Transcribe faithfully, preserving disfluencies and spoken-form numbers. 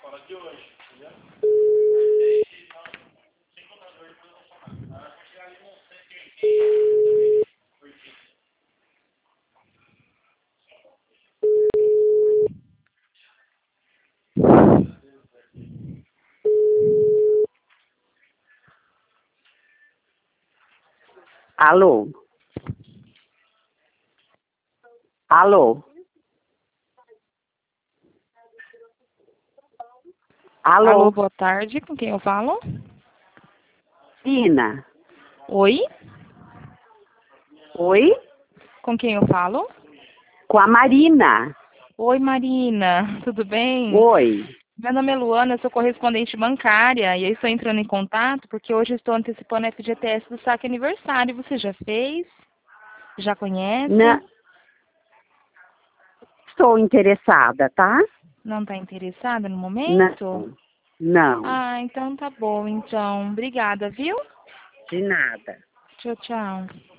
Alô? Alô? Alô? Alô, boa tarde. Com quem eu falo? Ina? Oi? Oi? Com quem eu falo? Com a Marina. Oi, Marina. Tudo bem? Oi. Meu nome é Luana, eu sou correspondente bancária e eu estou entrando em contato porque hoje eu estou antecipando a F G T S do saque aniversário. Você já fez? Já conhece? Na... Estou interessada, tá? Não está interessada no momento? Não. Não. Ah, então tá bom, então. Obrigada, viu? De nada. Tchau, tchau.